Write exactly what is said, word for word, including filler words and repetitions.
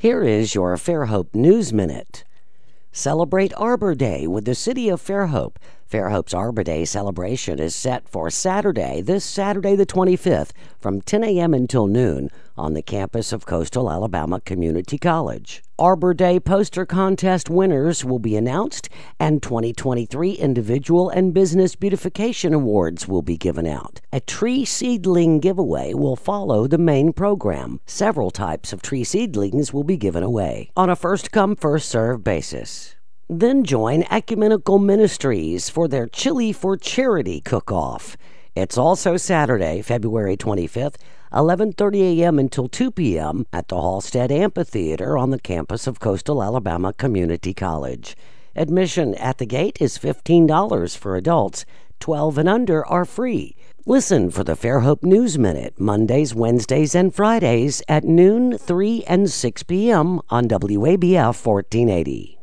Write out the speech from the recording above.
Here is your Fairhope News Minute. Celebrate Arbor Day with the City of Fairhope. Fairhope's Arbor Day celebration is set for Saturday, this Saturday the twenty-fifth, from ten a.m. until noon on the campus of Coastal Alabama Community College. Arbor Day poster contest winners will be announced, and twenty twenty-three Individual and Business Beautification Awards will be given out. A tree seedling giveaway will follow the main program. Several types of tree seedlings will be given away on a first-come, first-served basis. Then join Ecumenical Ministries for their Chili for Charity cook-off. It's also Saturday, February twenty-fifth, eleven thirty a.m. until two p.m. at the Halstead Amphitheater on the campus of Coastal Alabama Community College. Admission at the gate is fifteen dollars for adults. twelve and under are free. Listen for the Fairhope News Minute Mondays, Wednesdays, and Fridays at noon, three, and six p.m. on W A B F fourteen eighty.